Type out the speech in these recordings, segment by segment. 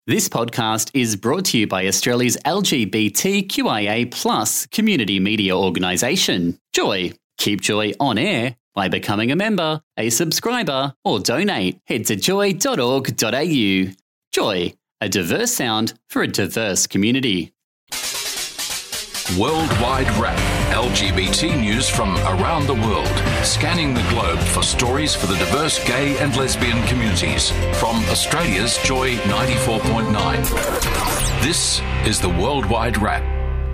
This podcast is brought to you by Australia's LGBTQIA+ community media organisation, Joy. Keep Joy on air by becoming a member, a subscriber, or donate. Head to joy.org.au. Joy, a diverse sound for a diverse community. Worldwide Wrap, LGBT news from around the world, scanning the globe for stories for the diverse gay and lesbian communities. From Australia's Joy 94.9. This is the Worldwide Wrap.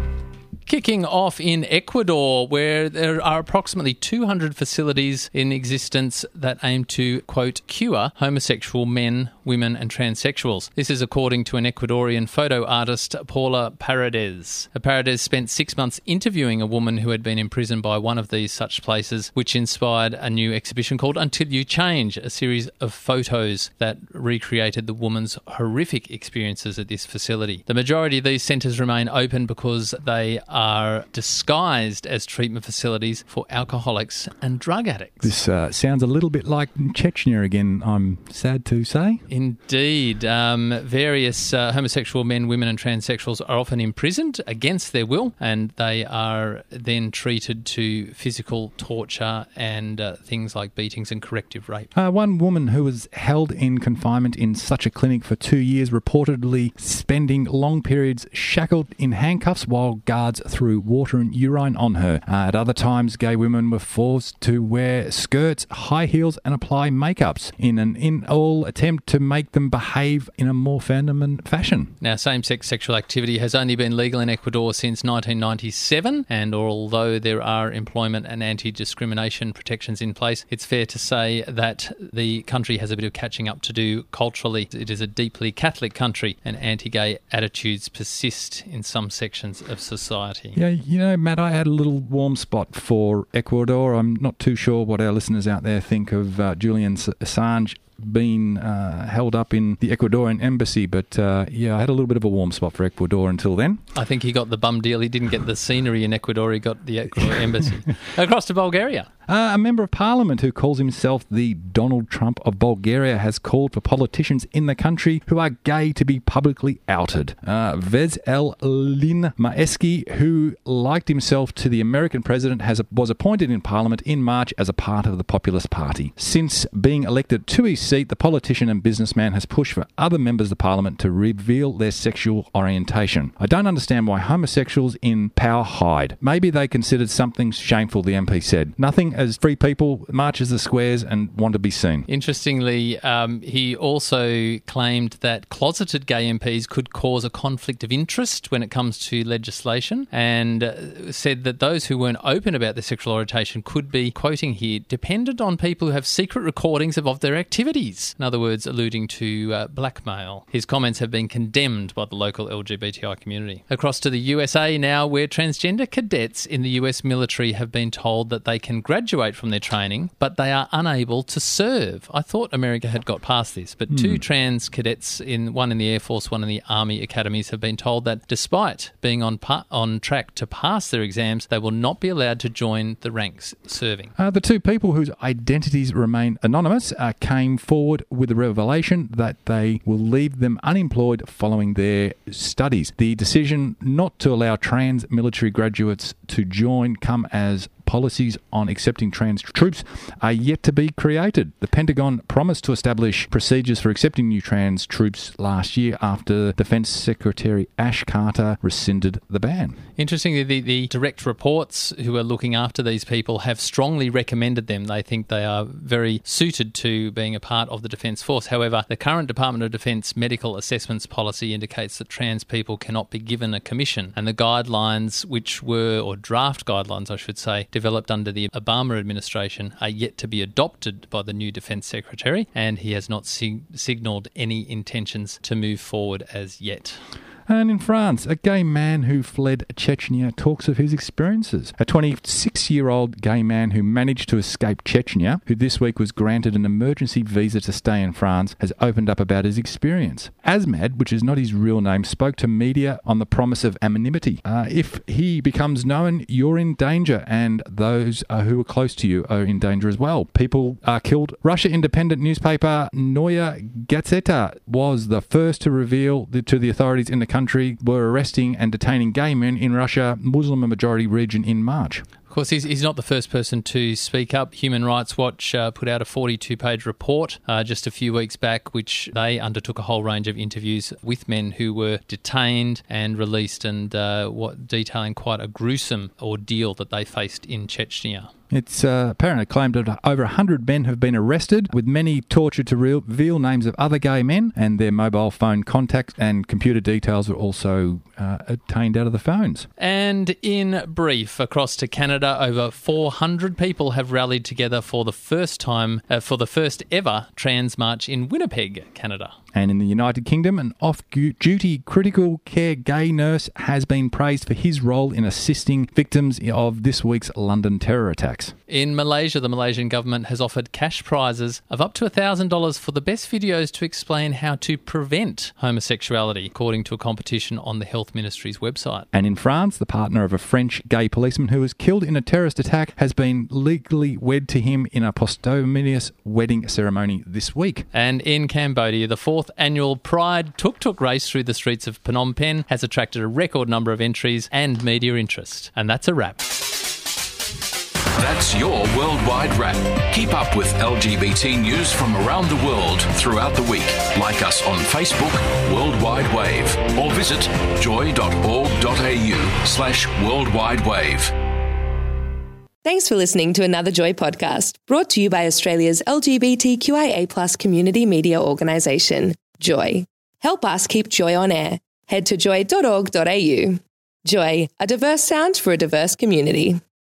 Kicking off in Ecuador, where there are approximately 200 facilities in existence that aim to, quote, cure homosexual men, women and transsexuals. This is according to an Ecuadorian photo artist, Paula Paredes. Paredes spent 6 months interviewing a woman who had been imprisoned by one of these such places, which inspired a new exhibition called Until You Change, a series of photos that recreated the woman's horrific experiences at this facility. The majority of these centres remain open because they are disguised as treatment facilities for alcoholics and drug addicts. This sounds a little bit like Chechnya again, I'm sad to say. Indeed. Various homosexual men, women and transsexuals are often imprisoned against their will, and they are then treated to physical torture and things like beatings and corrective rape. One woman who was held in confinement in such a clinic for 2 years, reportedly spending long periods shackled in handcuffs while guards threw water and urine on her. At other times, gay women were forced to wear skirts, high heels and apply makeups in an in-all attempt to make them behave in a more feminine fashion. Now, same-sex sexual activity has only been legal in Ecuador since 1997, and although there are employment and anti-discrimination protections in place, it's fair to say that the country has a bit of catching up to do culturally. It is a deeply Catholic country, and anti-gay attitudes persist in some sections of society. Yeah, you know, Matt, I had a little warm spot for Ecuador. I'm not too sure what our listeners out there think of Julian Assange being held up in the Ecuadorian embassy, but I had a little bit of a warm spot for Ecuador until then. I think he got the bum deal. He didn't get the scenery in Ecuador, he got the Ecuador embassy. Across to Bulgaria. A member of parliament who calls himself the Donald Trump of Bulgaria has called for politicians in the country who are gay to be publicly outed. Veselin Maesky, who liked himself to the American president, was appointed in parliament in March as a part of the Populist Party. Since being elected to his seat, the politician and businessman has pushed for other members of parliament to reveal their sexual orientation. I don't understand why homosexuals in power hide. Maybe they considered something shameful, the MP said. Nothing as free people marches the squares and want to be seen. Interestingly, he also claimed that closeted gay MPs could cause a conflict of interest when it comes to legislation, and said that those who weren't open about their sexual orientation could be, quoting here, dependent on people who have secret recordings of their activities. In other words, alluding to blackmail. His comments have been condemned by the local LGBTI community. Across to the USA now, where transgender cadets in the US military have been told that they can graduate from their training, but they are unable to serve. I thought America had got past this, but two trans cadets, one in the Air Force, one in the Army academies, have been told that despite being on track to pass their exams, they will not be allowed to join the ranks serving. The two people whose identities remain anonymous came forward with the revelation that they will leave them unemployed following their studies. The decision not to allow trans military graduates to join come as policies on accepting trans troops are yet to be created. The Pentagon promised to establish procedures for accepting new trans troops last year after Defence Secretary Ash Carter rescinded the ban. Interestingly, the direct reports who are looking after these people have strongly recommended them. They think they are very suited to being a part of the Defence Force. However, the current Department of Defence medical assessments policy indicates that trans people cannot be given a commission, and the guidelines draft guidelines, I should say, developed under the Obama administration are yet to be adopted by the new Defence Secretary, and he has not signalled any intentions to move forward as yet. And in France, a gay man who fled Chechnya talks of his experiences. A 26-year-old gay man who managed to escape Chechnya, who this week was granted an emergency visa to stay in France, has opened up about his experience. Asmad, which is not his real name, spoke to media on the promise of anonymity. If he becomes known, you're in danger, and those who are close to you are in danger as well. People are killed. Russia independent newspaper Noya Gazeta was the first to reveal to the authorities in the country were arresting and detaining gay men in Russia, Muslim-majority region in March. Of course, he's not the first person to speak up. Human Rights Watch put out a 42-page report just a few weeks back, which they undertook a whole range of interviews with men who were detained and released, and detailing quite a gruesome ordeal that they faced in Chechnya. It's apparently claimed that over 100 men have been arrested, with many tortured to reveal names of other gay men, and their mobile phone contacts and computer details were also obtained out of the phones. And in brief, across to Canada, over 400 people have rallied together for the first ever trans march in Winnipeg, Canada. And in the United Kingdom, an off-duty critical care gay nurse has been praised for his role in assisting victims of this week's London terror attacks. In Malaysia, the Malaysian government has offered cash prizes of up to $1,000 for the best videos to explain how to prevent homosexuality, according to a competition on the Health Ministry's website. And in France, the partner of a French gay policeman who was killed in a terrorist attack has been legally wed to him in a posthumous wedding ceremony this week. And in Cambodia, the fourth annual Pride Tuk-Tuk race through the streets of Phnom Penh has attracted a record number of entries and media interest. And that's a wrap. That's your Worldwide Wrap. Keep up with LGBT news from around the world throughout the week. Like us on Facebook, Worldwide Wave, or visit joy.org.au/Worldwide Wave. Thanks for listening to another Joy podcast, brought to you by Australia's LGBTQIA+ community media organisation, Joy. Help us keep Joy on air. Head to joy.org.au. Joy, a diverse sound for a diverse community.